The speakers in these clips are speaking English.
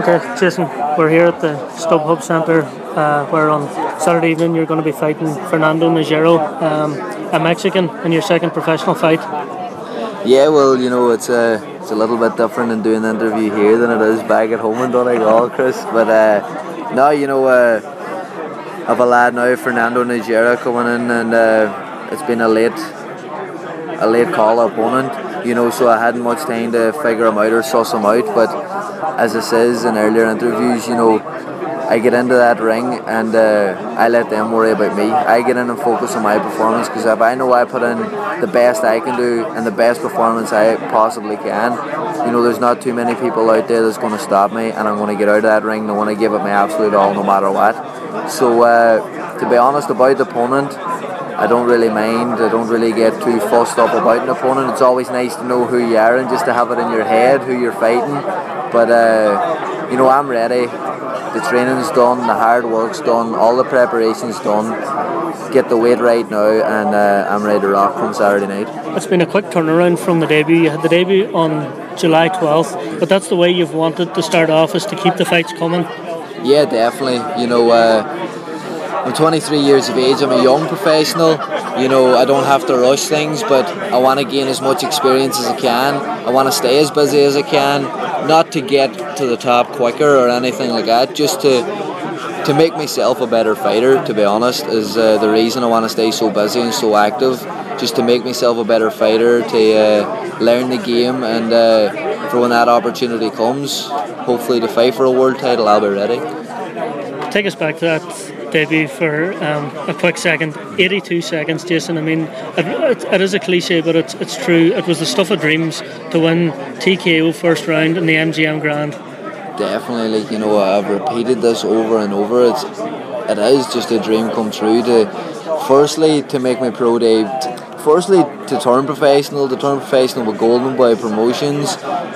Okay, Jason, we're here at the StubHub Centre where on Saturday evening you're going to be fighting Fernando Nogero, a Mexican, in your second professional fight. Yeah, well, it's a little bit different in doing the interview here than it is back at home in Donegal, Chris. But no, I have a lad now, Fernando Nogero, coming in, and it's been a late call opponent. So I hadn't much time to figure him out or suss him out. But as I says in earlier interviews, I get into that ring and I let them worry about me. I get in and focus on my performance, because if I know I put in the best I can do and the best performance I possibly can, there's not too many people out there that's going to stop me, and I'm going to get out of that ring and I want to give it my absolute all no matter what. So to be honest about the opponent, I don't really mind. I don't really get too fussed up about an opponent. It's always nice to know who you are and just to have it in your head who you're fighting. But I'm ready. The training's done, the hard work's done, all the preparation's done. Get the weight right now, and I'm ready to rock come Saturday night. It's been a quick turnaround from the debut. You had the debut on July 12th, but that's the way you've wanted to start off, is to keep the fights coming. Yeah, definitely. I'm 23 years of age. I'm a young professional. I don't have to rush things, but I want to gain as much experience as I can. I want to stay as busy as I can, not to get to the top quicker or anything like that, just to make myself a better fighter, to be honest, is the reason I want to stay so busy and so active, just to make myself a better fighter, to learn the game, and for when that opportunity comes, hopefully to fight for a world title, I'll be ready. Take us back to that debut for a quick second. 82 seconds, Jason. I mean, it is a cliche, but it's true. It was the stuff of dreams to win TKO first round in the MGM Grand. Definitely, I've repeated this over and over. It is just a dream come true. Firstly, to make my pro debut. Firstly, to turn professional with Golden Boy Promotions.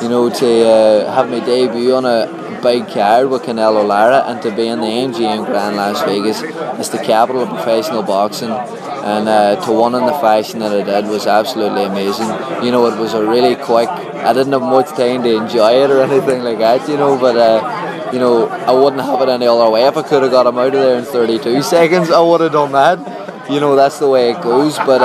To have my debut on a big card with Canelo Lara, and to be in the MGM Grand Las Vegas. It's the capital of professional boxing, and to win in the fashion that I did was absolutely amazing. It was a really quick, I didn't have much time to enjoy it or anything like that, but I wouldn't have it any other way. If I could have got him out of there in 32 seconds, I would have done that. That's the way it goes. But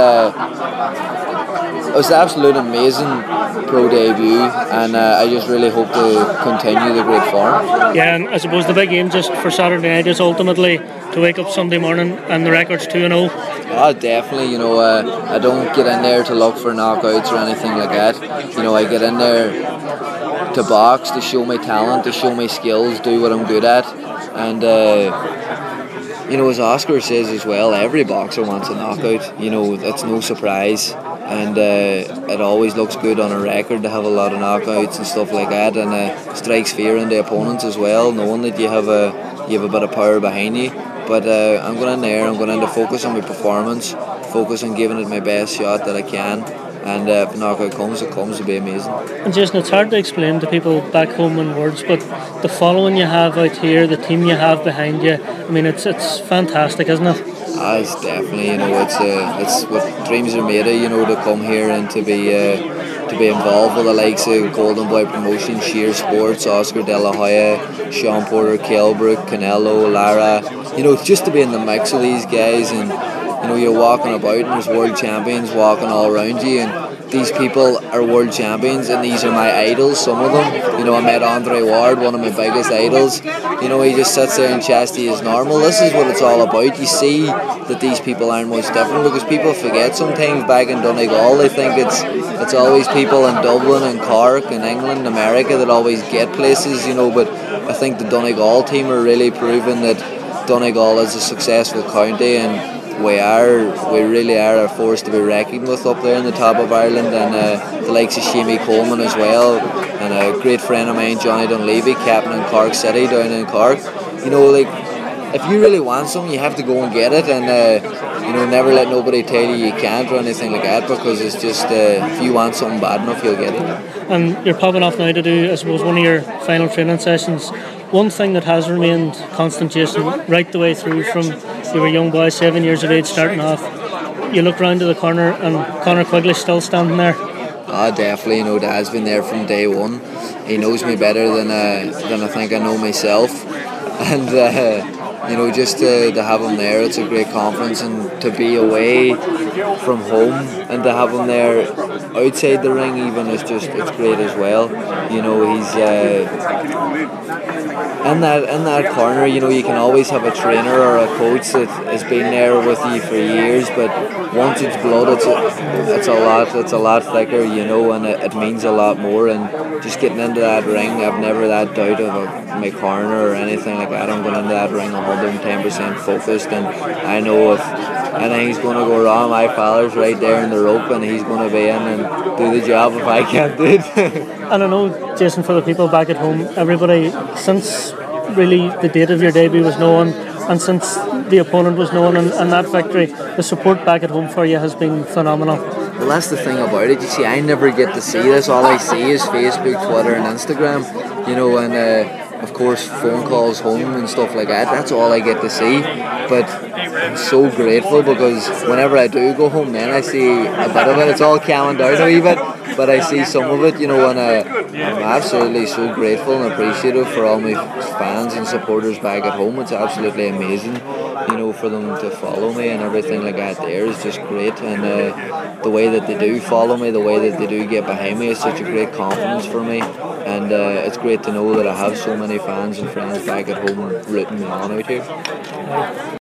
it was an absolute amazing pro debut, and I just really hope to continue the great form. Yeah, and I suppose the big aim just for Saturday night is ultimately to wake up Sunday morning and the record's 2-0. Oh, definitely. I don't get in there to look for knockouts or anything like that. I get in there to box, to show my talent, to show my skills, do what I'm good at, and as Oscar says as well, every boxer wants a knockout. It's no surprise, and it always looks good on a record to have a lot of knockouts and stuff like that, and strikes fear in the opponents as well, knowing that you have a bit of power behind you. But I'm going in there, I'm going in to focus on my performance, focus on giving it my best shot that I can, and if the knockout comes, it'll be amazing. And Jason, it's hard to explain to people back home in words, but the following you have out here, the team you have behind you, I mean, it's fantastic, isn't it? It's definitely, it's what dreams are made of, to come here and to be involved with the likes of Golden Boy Promotions, Sheer Sports, Oscar De La Hoya, Sean Porter, Kelbrook, Canelo, Lara, just to be in the mix of these guys, and you're walking about and there's world champions walking all around you, and these people are world champions, and these are my idols, some of them. I met Andre Ward, one of my biggest idols. He just sits there and chastity is normal. This is what it's all about. You see that these people aren't much different, because people forget sometimes back in Donegal, they think it's always people in Dublin and Cork and England and America that always get places, but I think the Donegal team are really proving that Donegal is a successful county, and we really are a force to be reckoned with up there in the top of Ireland, and the likes of Shamie Coleman as well, and a great friend of mine, Johnny Dunleavy, captain in Cork City down in Cork. If you really want something, you have to go and get it, and never let nobody tell you can't or anything like that, because it's just if you want something bad enough, you'll get it. And you're popping off now to do, I suppose, one of your final training sessions. One thing that has remained constant, Jason, right the way through from you were a young boy, 7 years of age, starting off, you look round to the corner and Conor Quigley's still standing there. Definitely. You know, Dad's been there from day one. He knows me better than I think I know myself, and you know, just to have him there, it's a great conference, and to be away from home and to have him there outside the ring even is just, it's great as well. You know, he's in that corner. You know, you can always have a trainer or a coach that has been there with you for years, but once it's blood, it's a lot thicker, you know, and it means a lot more. And just getting into that ring, I've never that doubt of my corner or anything like that. I'm going into that ring 110% focused, and I know if anything's going to go wrong, my father's right there in the rope, and he's going to be in and do the job if I can't do it. And I know, Jason, for the people back at home, everybody, since really the date of your debut was known, and since the opponent was known, and that victory, the support back at home for you has been phenomenal. Well, that's the thing about it. You see, I never get to see this. All I see is Facebook, Twitter, and Instagram. You know, and of course phone calls home and stuff like that. That's all I get to see. But I'm so grateful, because whenever I do go home, then I see a bit of it. It's all calming down a wee bit, but I see some of it, you know, and I'm absolutely so grateful and appreciative for all my fans and supporters back at home. It's absolutely amazing, you know, for them to follow me and everything like that. There is just great, and the way that they do follow me, the way that they do get behind me is such a great confidence for me, and it's great to know that I have so many fans and friends back at home rooting me on out here.